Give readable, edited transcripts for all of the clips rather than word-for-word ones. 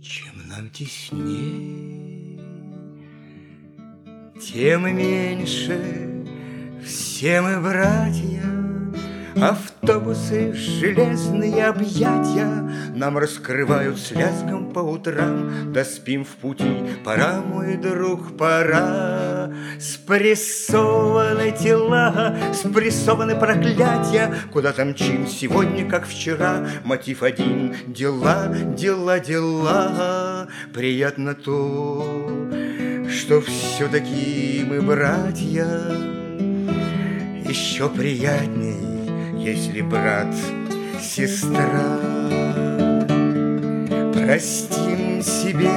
Чем нам тесней, тем меньше все мы братья. Автобусы, железные объятия нам раскрывают с лязгом по утрам. Да спим в пути, пора, мой друг, пора. Спрессованы тела, спрессованы проклятия. Куда-то мчим сегодня, как вчера. Мотив один — дела, дела, дела. Приятно то, что все-таки мы братья. Еще приятней, если брат, сестра. Простим себе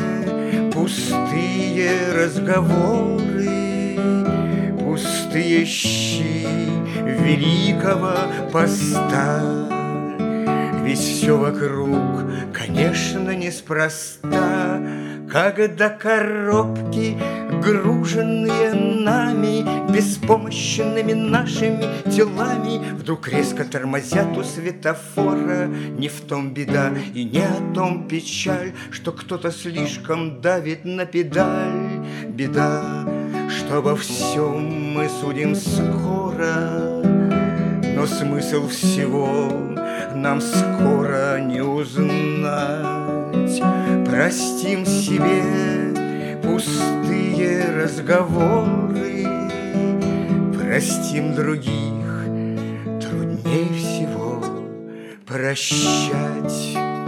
пустые разговоры, пустые щи великого поста. Ведь все вокруг, конечно, неспроста. Когда коробки, груженные нами, беспомощными нашими телами, вдруг резко тормозят у светофора. Не в том беда и не о том печаль, что кто-то слишком давит на педаль. Беда, что обо всем мы судим скоро, но смысл всего нам скоро не узнать. Простим себе пустые разговоры, простим других, труднее всего прощать.